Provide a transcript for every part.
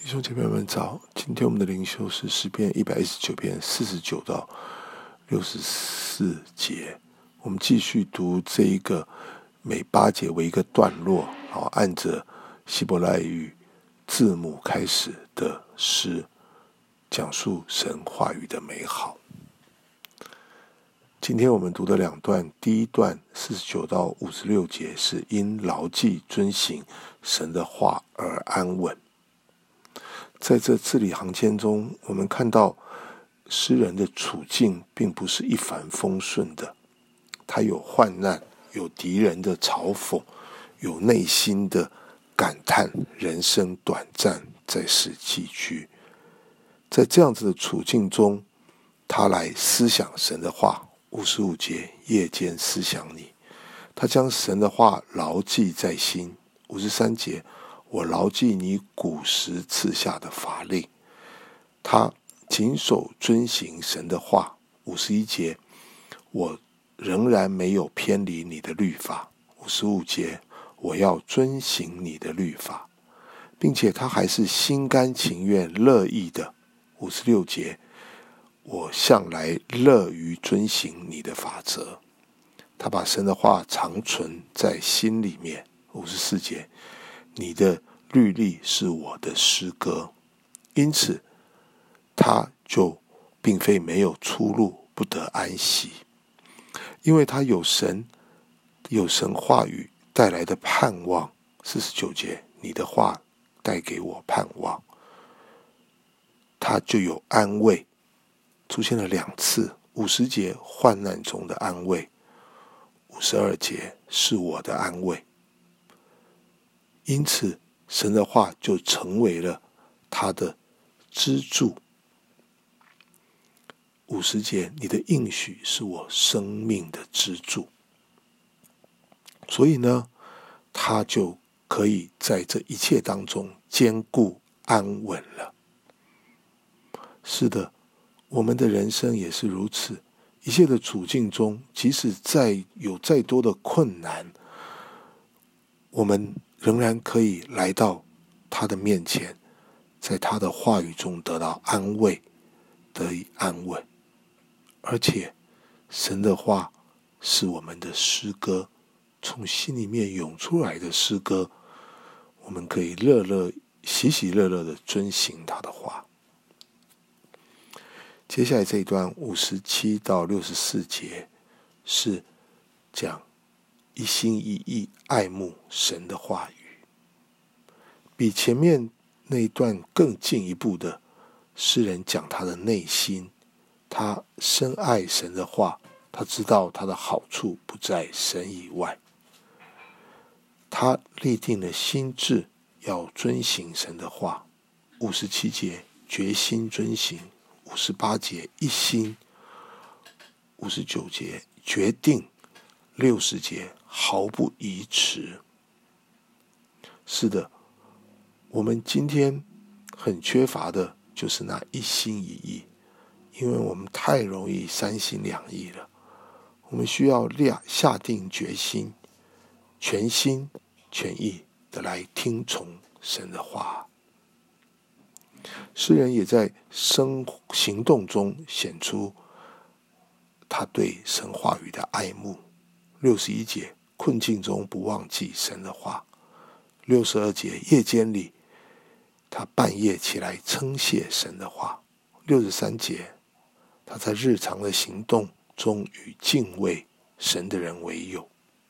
兄姐妹们早，今天我们的灵修是诗篇119篇49到64节。我们继续读这一个每8节为一个段落，按着希伯来语字母开始的诗，讲述神话语的美好。今天我们读的两段，第一段49到56节是因牢记遵行神的话而安稳。在这字里行间中，我们看到诗人的处境并不是一帆风顺的，他有患难，有敌人的嘲讽，有内心的感叹人生短暂，在世寄居。在这样子的处境中，他来思想神的话。55节，夜间思想你，他将神的话牢记在心。53节，我牢记你古时赐下的法令，他谨守遵行神的话。51节，我仍然没有偏离你的律法。55节，我要遵行你的律法，并且他还是心甘情愿乐意的。56节，我向来乐于遵行你的法则，他把神的话常存在心里面。54节，你的律例是我的诗歌，因此他就并非没有出路，不得安息，因为他有神话语带来的盼望。49节，你的话带给我盼望，他就有安慰，出现了2次。50节，患难中的安慰。52节，是我的安慰。因此神的话就成为了他的支柱。50节，你的应许是我生命的支柱。所以呢，他就可以在这一切当中坚固安稳了。是的，我们的人生也是如此，一切的处境中，即使有再多的困难，我们仍然可以来到他的面前，在他的话语中得到安慰，得以安稳。而且神的话是我们的诗歌，从心里面涌出来的诗歌，我们可以喜喜乐乐的遵行他的话。接下来这一段57到64节是讲一心一意爱慕神的话语，比前面那一段更进一步的诗人讲他的内心，他深爱神的话，他知道他的好处不在神以外，他立定了心志要遵行神的话。57节，决心遵行。58节，一心。59节，决定。60节，毫不移迟。是的，我们今天很缺乏的就是那一心一意，因为我们太容易三心两意了。我们需要下定决心，全心全意的来听从神的话。诗人也在行动中显出他对神话语的爱慕。61节，困境中不忘记神的话。62节，夜间里他半夜起来称谢神的话。63节，他在日常的行动中与敬畏神的人为友。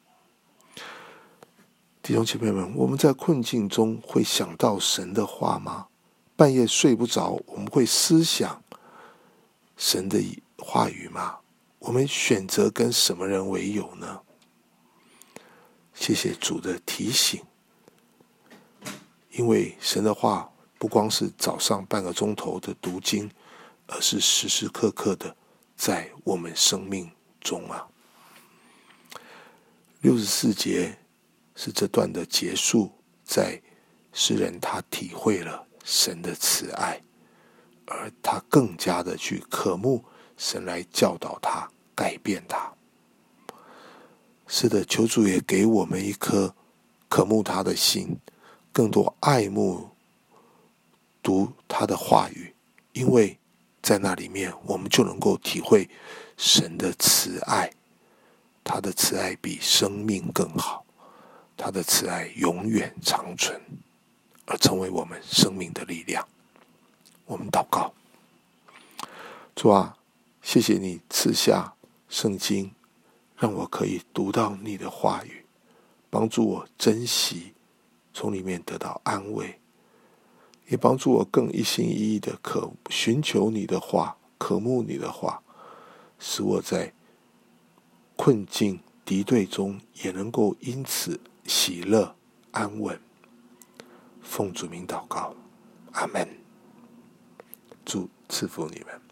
弟兄姐妹们，我们在困境中会想到神的话吗？半夜睡不着，我们会思想神的话语吗？我们选择跟什么人为友呢？谢谢主的提醒，因为神的话不光是早上半个钟头的读经，而是时时刻刻的在我们生命中啊。64节是这段的结束，在诗人他体会了神的慈爱，而他更加的去渴慕神来教导他，改变他。是的，求主也给我们一颗渴慕他的心，更多爱慕读他的话语，因为在那里面我们就能够体会神的慈爱，他的慈爱比生命更好，他的慈爱永远长存，而成为我们生命的力量。我们祷告。主啊，谢谢你赐下圣经，让我可以读到你的话语，帮助我珍惜，从里面得到安慰，也帮助我更一心一意的寻求你的话，渴慕你的话，使我在困境敌对中也能够因此喜乐安稳。奉主名祷告，阿们。主赐福你们。